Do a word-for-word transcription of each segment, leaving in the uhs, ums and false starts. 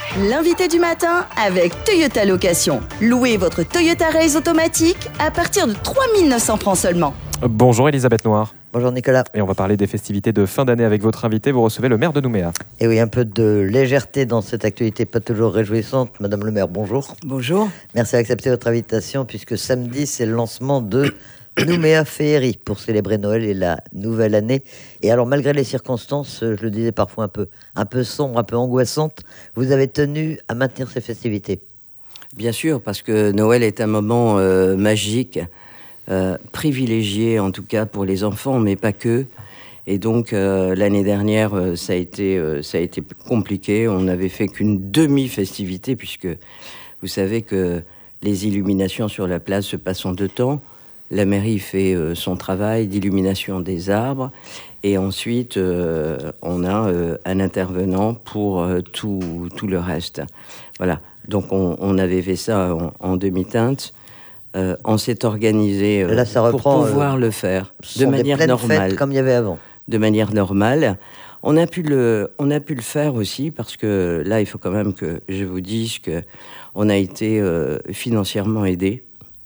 L'invité du matin avec Toyota Location. Louez votre Toyota Race automatique à partir de trois mille neuf cents francs seulement. Bonjour Elisabeth Noir. Bonjour Nicolas. Et on va parler des festivités de fin d'année avec votre invité. Vous recevez le maire de Nouméa. Et oui, un peu de légèreté dans cette actualité pas toujours réjouissante. Madame le maire, bonjour. Bonjour. Merci d'accepter votre invitation puisque samedi, c'est le lancement de Nouméa Féerie pour célébrer Noël et la nouvelle année. Et alors, malgré les circonstances, je le disais parfois un peu, un peu sombre, un peu angoissante, vous avez tenu à maintenir ces festivités. Bien sûr, parce que Noël est un moment euh, magique, euh, privilégié en tout cas pour les enfants, mais pas que. Et donc, euh, l'année dernière, euh, ça a été, euh, ça a été compliqué. On n'avait fait qu'une demi-festivité, puisque vous savez que les illuminations sur la place se passent en deux temps. La mairie fait euh, son travail d'illumination des arbres et ensuite euh, on a euh, un intervenant pour euh, tout, tout le reste. Voilà, donc on, on avait fait ça en, en demi-teinte. Euh, on s'est organisé euh, Là, ça reprend, pour pouvoir euh, le faire de manière normale. Comme il y avait avant. De manière normale. On a, pu le, on a pu le faire aussi parce que là, il faut quand même que je vous dise qu'on a été euh, financièrement aidé.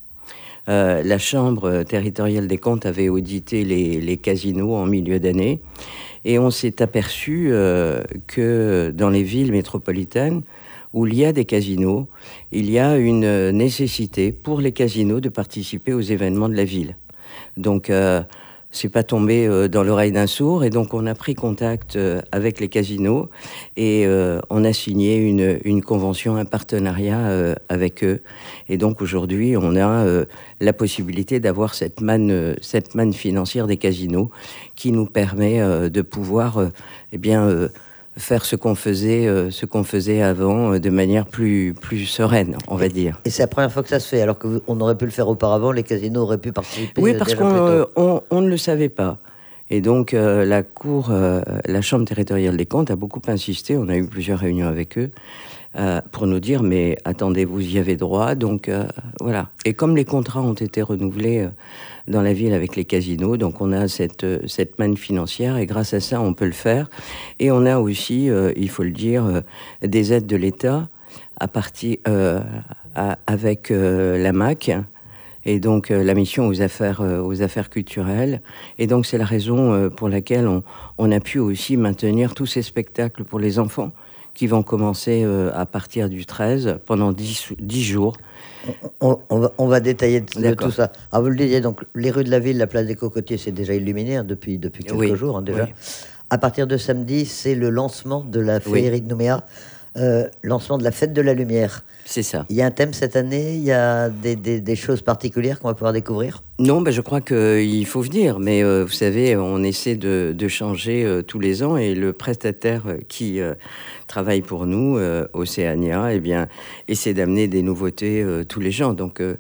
Euh, la Chambre territoriale des comptes avait audité les, les casinos en milieu d'année et on s'est aperçu euh, que dans les villes métropolitaines où il y a des casinos, il y a une nécessité pour les casinos de participer aux événements de la ville. Donc, euh, c'est pas tombé euh, dans l'oreille d'un sourd et donc on a pris contact euh, avec les casinos et euh, on a signé une, une convention, un partenariat euh, avec eux. Et donc aujourd'hui, on a euh, la possibilité d'avoir cette manne, euh, cette manne financière des casinos qui nous permet euh, de pouvoir, euh, eh bien, euh, faire ce qu'on faisait, euh, ce qu'on faisait avant euh, de manière plus, plus sereine, on va dire. Et c'est la première fois que ça se fait, alors qu'on aurait pu le faire auparavant, les casinos auraient pu participer. Oui, parce qu'on euh, on, on ne le savait pas. Et donc euh, la Cour, euh, la Chambre territoriale des comptes a beaucoup insisté, on a eu plusieurs réunions avec eux, euh, pour nous dire, mais attendez, vous y avez droit, donc euh, voilà. Et comme les contrats ont été renouvelés euh, dans la ville avec les casinos, donc on a cette, euh, cette manne financière, et grâce à ça, on peut le faire. Et on a aussi, euh, il faut le dire, euh, des aides de l'État à partir, euh, à, avec euh, la M A C, et donc euh, la mission aux affaires, euh, aux affaires culturelles. Et donc c'est la raison euh, pour laquelle on, on a pu aussi maintenir tous ces spectacles pour les enfants qui vont commencer euh, à partir du treize, pendant dix, dix jours. On, on, va, on va détailler de tout ça. Ah, vous le disiez, donc les rues de la ville, la place des Cocotiers, c'est déjà illuminé hein, depuis, depuis quelques oui. jours hein, déjà. Oui. À partir de samedi, c'est le lancement de la féerie oui. de Nouméa. Euh, lancement de la fête de la lumière. C'est ça. Il y a un thème cette année, il y a des, des, des choses particulières qu'on va pouvoir découvrir? Non, ben je crois qu'il faut venir, mais euh, vous savez, on essaie de, de changer euh, tous les ans et le prestataire qui euh, travaille pour nous, euh, Océania, eh bien, essaie d'amener des nouveautés euh, tous les ans. Donc, euh,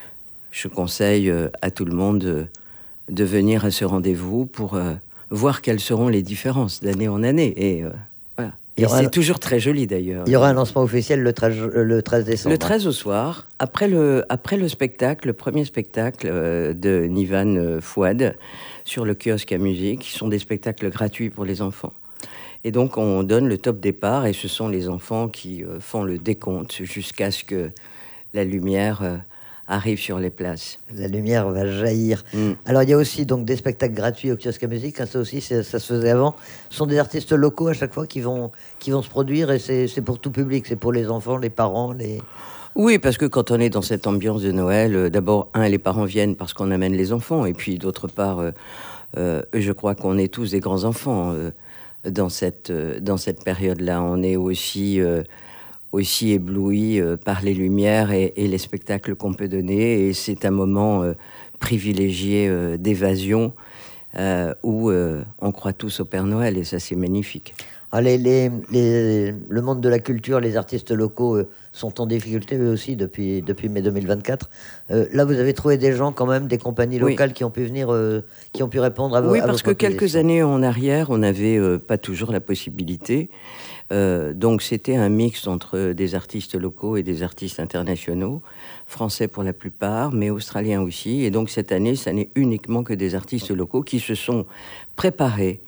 je conseille euh, à tout le monde euh, de venir à ce rendez-vous pour euh, voir quelles seront les différences d'année en année. Et euh, voilà. Et c'est un... toujours très joli d'ailleurs. Il y aura un lancement officiel le treize, le treize décembre. Le treize au soir, après le, après le spectacle, le premier spectacle euh, de Nivan euh, Fouad sur le kiosque à musique, qui sont des spectacles gratuits pour les enfants. Et donc on donne le top départ et ce sont les enfants qui euh, font le décompte jusqu'à ce que la lumière euh, arrive sur les places. La lumière va jaillir. Mm. Alors il y a aussi donc des spectacles gratuits au kiosque à musique, hein, ça aussi ça se faisait avant. Ce sont des artistes locaux à chaque fois qui vont, qui vont se produire et c'est, c'est pour tout public, c'est pour les enfants, les parents, les... Oui, parce que quand on est dans cette ambiance de Noël, euh, d'abord, un, les parents viennent parce qu'on amène les enfants, et puis d'autre part, euh, euh, je crois qu'on est tous des grands enfants euh, dans cette, euh, dans cette période-là. On est aussi... Euh, aussi ébloui euh, par les lumières et, et les spectacles qu'on peut donner. Et c'est un moment euh, privilégié euh, d'évasion euh, où euh, on croit tous au Père Noël et ça, c'est magnifique. Ah, les, les, les, le monde de la culture, les artistes locaux euh, sont en difficulté eux aussi depuis, depuis mai deux mille vingt-quatre. Euh, là, vous avez trouvé des gens quand même, des compagnies locales oui. qui ont pu venir, euh, qui ont pu répondre à vos Oui, parce que quelques années en arrière, on n'avait euh, pas toujours la possibilité. Euh, donc c'était un mix entre des artistes locaux et des artistes internationaux, français pour la plupart, mais australiens aussi. Et donc cette année, ça n'est uniquement que des artistes locaux qui se sont préparés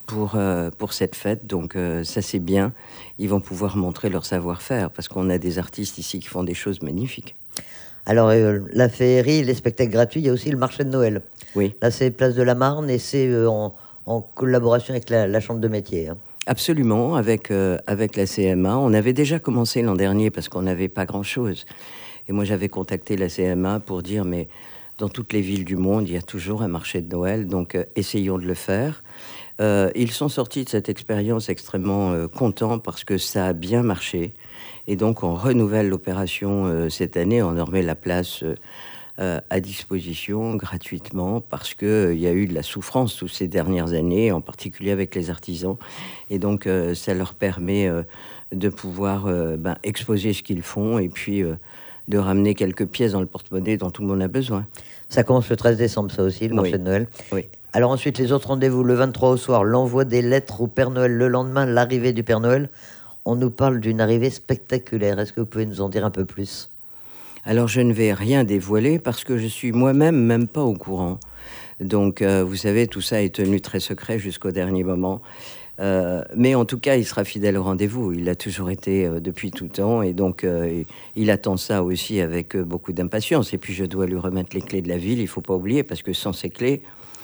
pour, euh, pour cette fête. Donc euh, ça, c'est bien. Ils vont pouvoir montrer leur savoir-faire parce qu'on a des artistes ici qui font des choses magnifiques. Alors, euh, la féerie, les spectacles gratuits, il y a aussi le marché de Noël. Oui. Là, c'est Place de la Marne et c'est euh, en, en collaboration avec la, la Chambre de métier. Hein. Absolument, avec, euh, avec la C M A. On avait déjà commencé l'an dernier parce qu'on n'avait pas grand-chose. Et moi, j'avais contacté la C M A pour dire, mais dans toutes les villes du monde, il y a toujours un marché de Noël, donc euh, essayons de le faire. Euh, ils sont sortis de cette expérience extrêmement euh, contents parce que ça a bien marché. Et donc, on renouvelle l'opération euh, cette année. On en remet la place euh, euh, à disposition gratuitement parce qu'il euh, y a eu de la souffrance toutes ces dernières années, en particulier avec les artisans. Et donc, euh, ça leur permet euh, de pouvoir euh, ben, exposer ce qu'ils font et puis euh, de ramener quelques pièces dans le porte-monnaie dont tout le monde a besoin. Ça commence le treize décembre, ça aussi, le marché Oui. de Noël. Oui. Alors ensuite, les autres rendez-vous, le vingt-trois au soir, l'envoi des lettres au Père Noël le lendemain, l'arrivée du Père Noël. On nous parle d'une arrivée spectaculaire. Est-ce que vous pouvez nous en dire un peu plus ? Alors, je ne vais rien dévoiler parce que je suis moi-même même pas au courant. Donc, euh, vous savez, tout ça est tenu très secret jusqu'au dernier moment. Euh, mais en tout cas, il sera fidèle au rendez-vous. Il l'a toujours été euh, depuis tout temps. Et donc, euh, il attend ça aussi avec euh, beaucoup d'impatience. Et puis, je dois lui remettre les clés de la ville. Il ne faut pas oublier, parce que sans ces clés,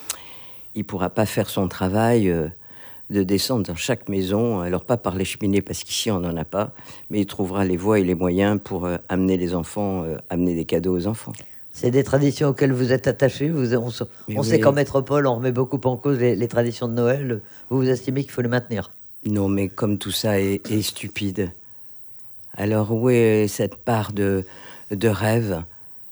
il ne pourra pas faire son travail euh, de descendre dans chaque maison. Alors, pas par les cheminées, parce qu'ici, on n'en a pas. Mais il trouvera les voies et les moyens pour euh, amener les enfants, euh, amener des cadeaux aux enfants. C'est des traditions auxquelles vous êtes attachés. Vous, on se- on oui. sait qu'en métropole, on remet beaucoup en cause les, les traditions de Noël. Vous vous estimez qu'il faut les maintenir ? Non, mais comme tout ça est, est stupide. Alors, où est cette part de, de rêve,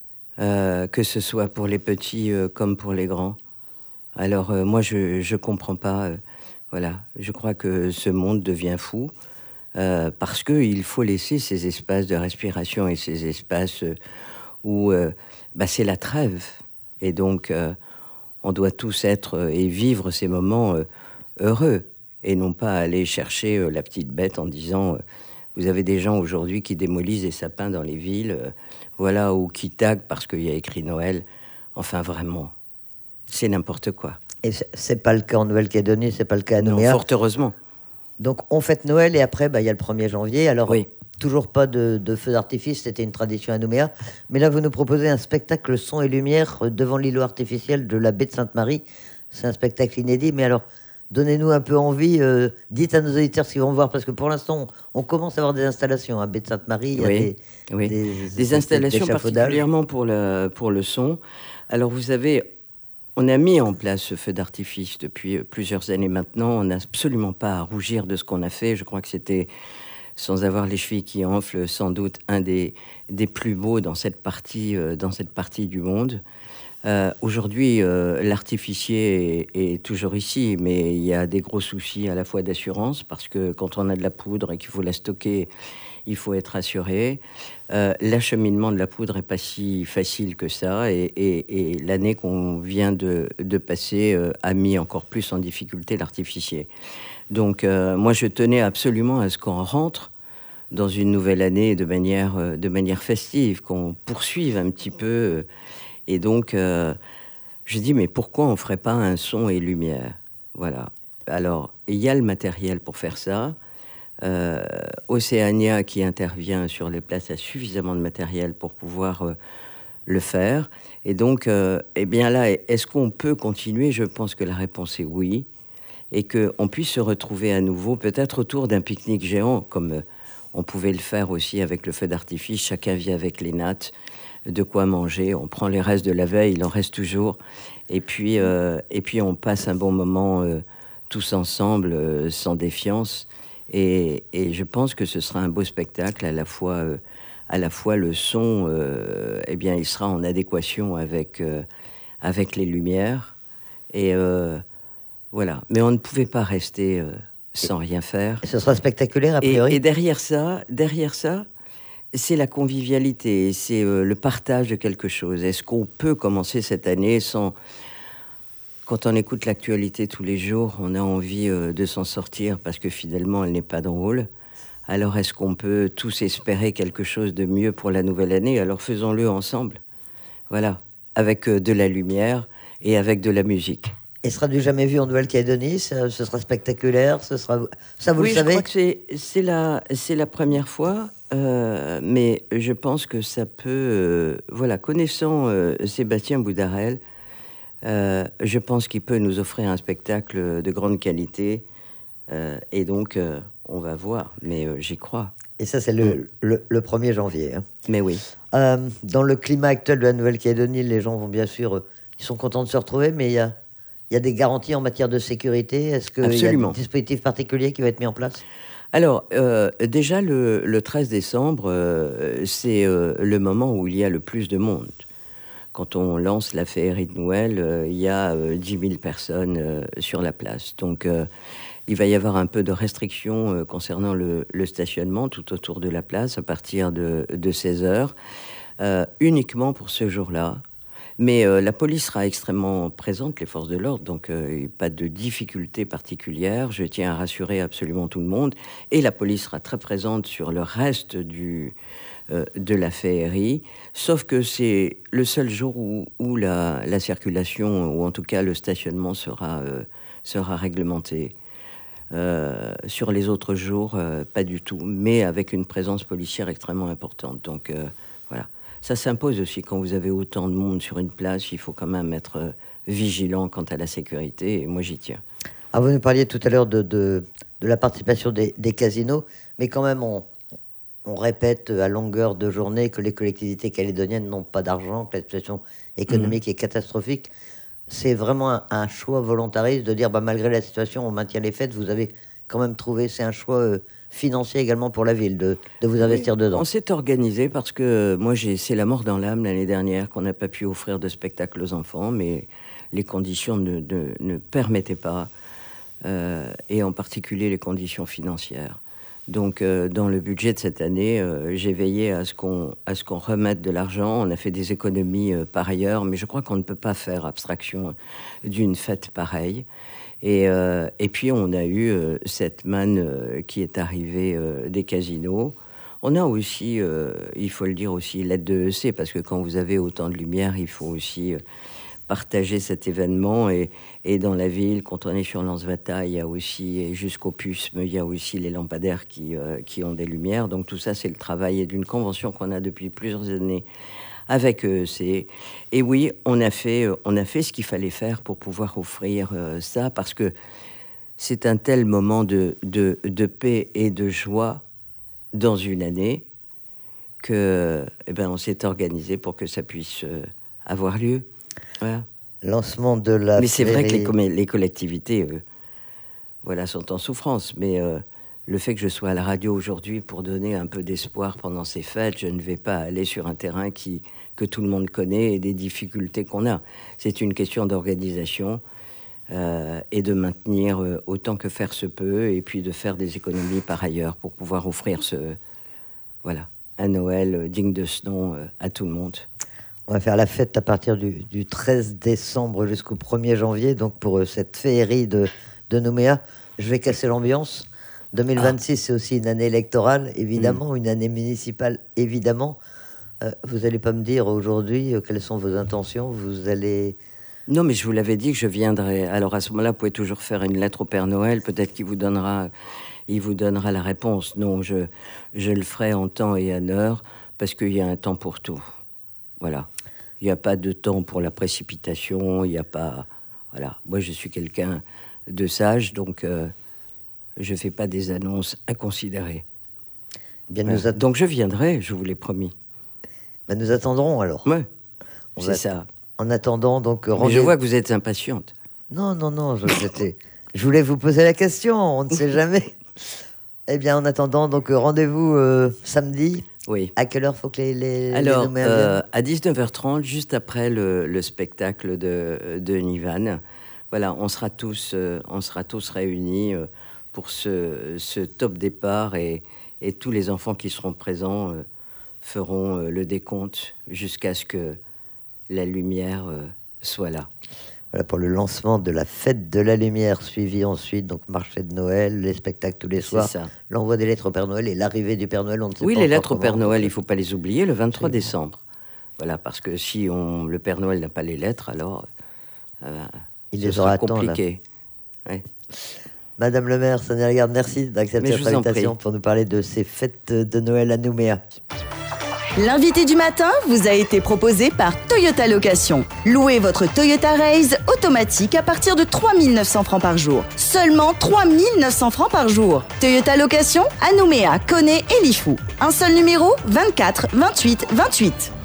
euh, que ce soit pour les petits euh, comme pour les grands ? Alors, euh, moi, je ne comprends pas. euh, voilà, je crois que ce monde devient fou euh, parce qu'il faut laisser ces espaces de respiration et ces espaces euh, où euh, bah, c'est la trêve. Et donc, euh, on doit tous être euh, et vivre ces moments euh, heureux et non pas aller chercher euh, la petite bête en disant... Euh, vous avez des gens aujourd'hui qui démolissent des sapins dans les villes, euh, voilà, ou qui taguent parce qu'il y a écrit Noël. Enfin, vraiment, c'est n'importe quoi. Et c'est- c'est pas le cas en Nouvelle-Calédonie, c'est pas le cas à Non, Nouméa. fort heureusement. Donc on fête Noël et après, bah, il y a le premier janvier. Alors, Oui. toujours pas de, de feux d'artifice, c'était une tradition à Nouméa. Mais là, vous nous proposez un spectacle son et lumière euh, devant l'îlot artificiel de la baie de Sainte-Marie. C'est un spectacle inédit, mais alors, donnez-nous un peu envie. euh, dites à nos auditeurs ce qu'ils vont voir, parce que pour l'instant, on, on commence à avoir des installations à baie de Sainte-Marie. Il y a Oui, des, oui. des, Des installations d'échafaudages. particulièrement pour le, pour le son. Alors, vous savez, on a mis en place ce feu d'artifice depuis euh, plusieurs années maintenant. On n'a absolument pas à rougir de ce qu'on a fait. Je crois que c'était, sans avoir les chevilles qui enflent, sans doute un des, des plus beaux dans cette partie, euh, dans cette partie du monde. Euh, aujourd'hui, euh, l'artificier est, est toujours ici, mais il y a des gros soucis à la fois d'assurance, parce que quand on a de la poudre et qu'il faut la stocker, il faut être assuré. Euh, l'acheminement de la poudre n'est pas si facile que ça, et, et, et l'année qu'on vient de, de passer euh, a mis encore plus en difficulté l'artificier. Donc, euh, moi, je tenais absolument à ce qu'on rentre dans une nouvelle année de manière, euh, de manière festive, qu'on poursuive un petit peu... Euh, Et donc, euh, je dis, mais pourquoi on ne ferait pas un son et lumière ? Voilà. Alors, il y a le matériel pour faire ça. Euh, Océania, qui intervient sur les places, a suffisamment de matériel pour pouvoir euh, le faire. Et donc, euh, eh bien là, est-ce qu'on peut continuer ? Je pense que la réponse est oui. Et qu'on puisse se retrouver à nouveau, peut-être autour d'un pique-nique géant, comme euh, on pouvait le faire aussi avec le feu d'artifice. Chacun vit avec les nattes, de quoi manger, on prend les restes de la veille, il en reste toujours, et puis, euh, et puis on passe un bon moment euh, tous ensemble, euh, sans défiance, et, et je pense que ce sera un beau spectacle, à la fois, euh, à la fois le son, euh, eh bien il sera en adéquation avec, euh, avec les lumières, et euh, voilà, mais on ne pouvait pas rester euh, sans rien faire. Et ce sera spectaculaire, a Et, priori. et derrière ça, derrière ça, c'est la convivialité, c'est euh, le partage de quelque chose. Est-ce qu'on peut commencer cette année sans... Quand on écoute l'actualité tous les jours, on a envie euh, de s'en sortir parce que finalement, elle n'est pas drôle. Alors, est-ce qu'on peut tous espérer quelque chose de mieux pour la nouvelle année ? Alors, faisons-le ensemble. Voilà, avec euh, de la lumière et avec de la musique. Et ce sera du jamais vu en Nouvelle-Calédonie, ce sera spectaculaire, ce sera... ça vous oui, le savez? Je crois que c'est, c'est, la, c'est la première fois, euh, mais je pense que ça peut... Euh, voilà, connaissant euh, Sébastien Boudarel, euh, je pense qu'il peut nous offrir un spectacle de grande qualité, euh, et donc euh, on va voir, mais euh, j'y crois. Et ça, c'est le, mm. le, le premier janvier. Hein. Mais oui. Euh, dans le climat actuel de la Nouvelle-Calédonie, les gens vont bien sûr... Euh, ils sont contents de se retrouver, mais il y a... Il y a des garanties en matière de sécurité? Est-ce qu'il y a un dispositif particulier qui va être mis en place? Alors, euh, déjà, le, le treize décembre, euh, c'est euh, le moment où il y a le plus de monde. Quand on lance la féerie de Noël, euh, il y a euh, dix mille personnes euh, sur la place. Donc, euh, il va y avoir un peu de restrictions euh, concernant le, le stationnement tout autour de la place à partir de, de seize heures, euh, uniquement pour ce jour-là. Mais euh, la police sera extrêmement présente, les forces de l'ordre, donc euh, pas de difficultés particulières. Je tiens à rassurer absolument tout le monde. Et la police sera très présente sur le reste du, euh, de la féerie, sauf que c'est le seul jour où, où la, la circulation, ou en tout cas le stationnement, sera, euh, sera réglementé. Euh, sur les autres jours, euh, pas du tout, mais avec une présence policière extrêmement importante. Donc euh, voilà. Ça s'impose aussi quand vous avez autant de monde sur une place. Il faut quand même être euh, vigilant quant à la sécurité, et moi j'y tiens. Ah, vous nous parliez tout à l'heure de, de, de la participation des, des casinos, mais quand même on, on répète à longueur de journée que les collectivités calédoniennes n'ont pas d'argent, que la situation économique mmh. est catastrophique. C'est vraiment un, un choix volontariste de dire, bah, malgré la situation, on maintient les fêtes. Vous avez quand même trouvé, c'est un choix... Euh, financier également pour la ville, de, de vous investir oui, dedans. On s'est organisé parce que moi, j'ai, c'est la mort dans l'âme l'année dernière qu'on n'a pas pu offrir de spectacle aux enfants, mais les conditions ne, ne, ne permettaient pas, euh, et en particulier les conditions financières. Donc, euh, dans le budget de cette année, euh, j'ai veillé à ce qu'on, à ce qu'on remette de l'argent. On a fait des économies euh, par ailleurs, mais je crois qu'on ne peut pas faire abstraction d'une fête pareille. Et, euh, et puis, on a eu euh, cette manne euh, qui est arrivée euh, des casinos. On a aussi, euh, il faut le dire aussi, l'aide de E C, parce que quand vous avez autant de lumière, il faut aussi euh, partager cet événement. Et, et dans la ville, quand on est sur Lansvata, il y a aussi, et jusqu'au Pusme, il y a aussi les lampadaires qui, euh, qui ont des lumières. Donc tout ça, c'est le travail d'une convention qu'on a depuis plusieurs années avec E E C. Et oui, on a fait, on a fait ce qu'il fallait faire pour pouvoir offrir euh, ça, parce que c'est un tel moment de, de, de paix et de joie dans une année que, eh ben, on s'est organisé pour que ça puisse euh, avoir lieu. Voilà. Lancement de la... Mais c'est vrai que les, com- les collectivités euh, voilà, sont en souffrance, mais... Euh, le fait que je sois à la radio aujourd'hui pour donner un peu d'espoir pendant ces fêtes, je ne vais pas aller sur un terrain qui, que tout le monde connaît et des difficultés qu'on a. C'est une question d'organisation euh, et de maintenir euh, autant que faire se peut, et puis de faire des économies par ailleurs pour pouvoir offrir ce, voilà, un Noël digne de ce nom euh, à tout le monde. On va faire la fête à partir du, du treize décembre jusqu'au premier janvier, donc pour euh, cette féerie de, de Nouméa. Je vais casser l'ambiance. deux mille vingt-six, ah. c'est aussi une année électorale, évidemment, mmh. une année municipale, évidemment. Euh, vous n'allez pas me dire aujourd'hui euh, quelles sont vos intentions. Vous allez... Non, mais je vous l'avais dit que je viendrai. Alors à ce moment-là, vous pouvez toujours faire une lettre au Père Noël. Peut-être qu'il vous donnera, il vous donnera la réponse. Non, je, je le ferai en temps et en heure, parce qu'il y a un temps pour tout. Voilà. Il n'y a pas de temps pour la précipitation. Il n'y a pas... Voilà. Moi, je suis quelqu'un de sage, donc... Euh, je ne fais pas des annonces inconsidérées. Bien, nous att- Donc je viendrai, je vous l'ai promis. Ben, nous attendrons alors. Oui, c'est va... ça. En attendant, donc... Mais rendez... je vois que vous êtes impatiente. Non, non, non, je, je voulais vous poser la question, on ne sait jamais. Eh bien, en attendant, donc rendez-vous euh, samedi. Oui. À quelle heure faut que les, les Alors, les euh, à dix-neuf heures trente, juste après le, le spectacle de, de Nivan. Voilà, on sera tous, euh, on sera tous réunis... Euh, pour ce, ce top départ, et, et tous les enfants qui seront présents euh, feront euh, le décompte jusqu'à ce que la lumière euh, soit là. Voilà pour le lancement de la fête de la lumière, suivi ensuite donc marché de Noël, les spectacles tous les soirs, l'envoi des lettres au Père Noël et l'arrivée du Père Noël. On ne sait oui, pas les lettres au Père Noël, on... il ne faut pas les oublier, le vingt-trois décembre. Voilà, parce que si on, le Père Noël n'a pas les lettres, alors... Euh, Il ce les sera aura à temps, là. compliqué. Ouais. Madame le maire, Sonia Lagarde, merci d'accepter Mais je notre vous en invitation prie. pour nous parler de ces fêtes de Noël à Nouméa. L'invité du matin vous a été proposé par Toyota Location. Louez votre Toyota Raise automatique à partir de trois mille neuf cents francs par jour. Seulement trois mille neuf cents francs par jour. Toyota Location à Nouméa, Koné et Lifou. Un seul numéro, vingt-quatre vingt-huit vingt-huit.